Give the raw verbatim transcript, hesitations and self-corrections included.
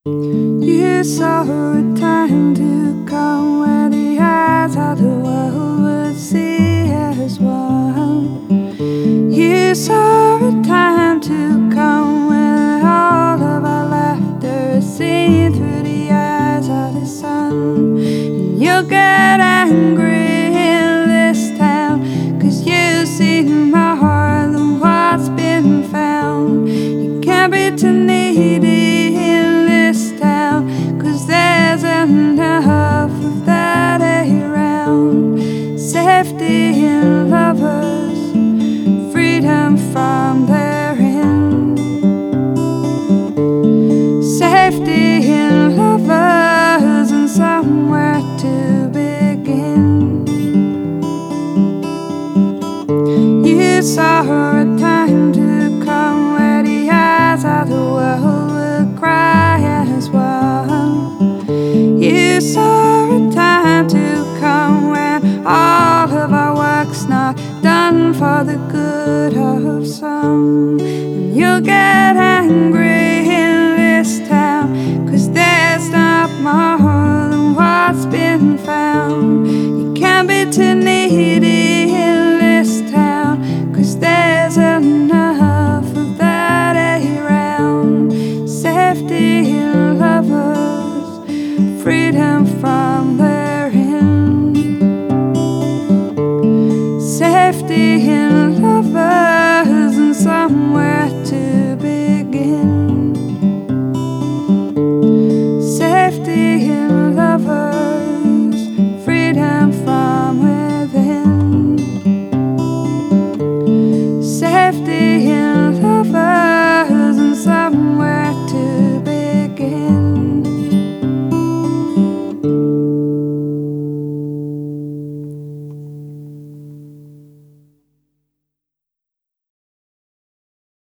You saw a time to come where the eyes of the world would see as one. You saw a time to come when all of our laughter is seen through the eyes of the sun. And you'll get angry in this town, 'cause you see more than what's been found. You can't be too needy in this town, 'cause there's enough of that around. Safety in lovers, freedom from their end. Safety in lovers and somewhere to begin. You saw a time to come where the eyes of the world would cry as one. You saw a time to come when all of our work's not done for the good of some. And you'll get angry in this town, 'cause there's not more than what's been found. You can't be too needy in this town, 'cause there's enough of that around. Safety in lovers, freedom from the